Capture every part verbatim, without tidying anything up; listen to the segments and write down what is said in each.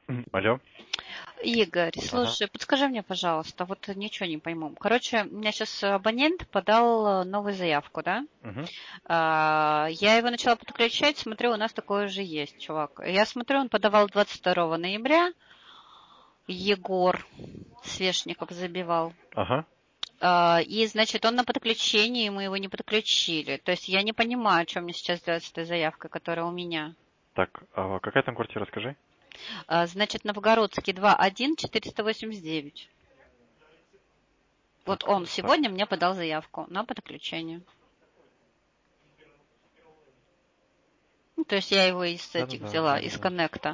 Алло. Игорь, Ага. слушай, подскажи мне, пожалуйста, вот ничего не пойму. Короче, у меня сейчас абонент подал э, новую заявку, да? Мгм. А, Я его начала подключать, смотрю, у нас такое же есть, чувак. Я смотрю, он подавал двадцать второго ноября, Егор Свешников забивал. Ага. А, И, значит, он на подключении, мы его не подключили. То есть я не понимаю, что мне сейчас делать с этой заявкой, которая у меня. Так, а какая там квартира, скажи? А, Значит, Новгородский два один четыреста восемьдесят девять. Вот Так, он так. сегодня мне подал заявку на подключение. Ну, то есть я его из этих Да-да-да, взяла, я из видел. коннекта.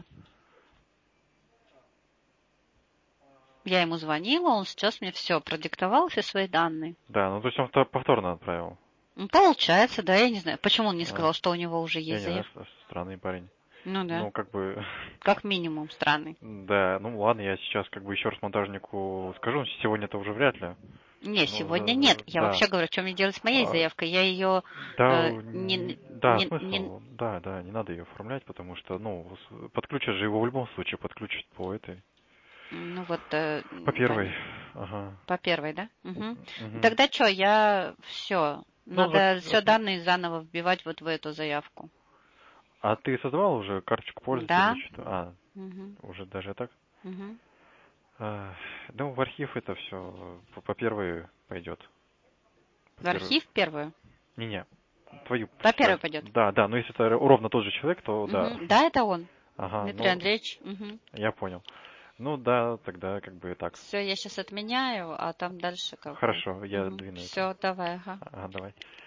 Я ему звонила, он сейчас мне все продиктовал, все свои данные. Да, ну то есть он вто- повторно отправил. Ну, получается, да, я не знаю. Почему он не А, сказал, что у него уже я есть не знаю, заявка? с- странный парень. Ну да, Ну, как бы, как минимум странный. да, ну ладно, я сейчас как бы еще раз монтажнику скажу, сегодня-то уже вряд ли. Не, Ну, сегодня за- нет. за- Я да. вообще говорю, что мне делать с моей А, заявкой. Я ее Да, э, н- не, да, не, не, смысл, да, да, не надо ее оформлять, потому что, ну, с- подключат же его в любом случае, подключат по этой, ну вот, э, по первой, понятно. ага. По первой, да? Угу. Мгм. Тогда что, я все. Ну, зак- Надо все осм- данные заново вбивать вот в эту заявку. а ты создавал уже карточку пользователя или Да? что? А, Угу. уже даже так? Угу. А, ну, в архив это все по, по первой пойдет. По В первой. архив первую? Не-не, твою По сейчас. первой пойдет. Да, да, но если это ровно тот же человек, то да. Угу. Да, это он. Ага, Дмитрий ну, Андреевич. Угу. я понял. Ну да, тогда как бы так. Все, я сейчас отменяю, а там дальше как бы. Хорошо, я Угу. двину это. Все, давай, ага. Ага, давай.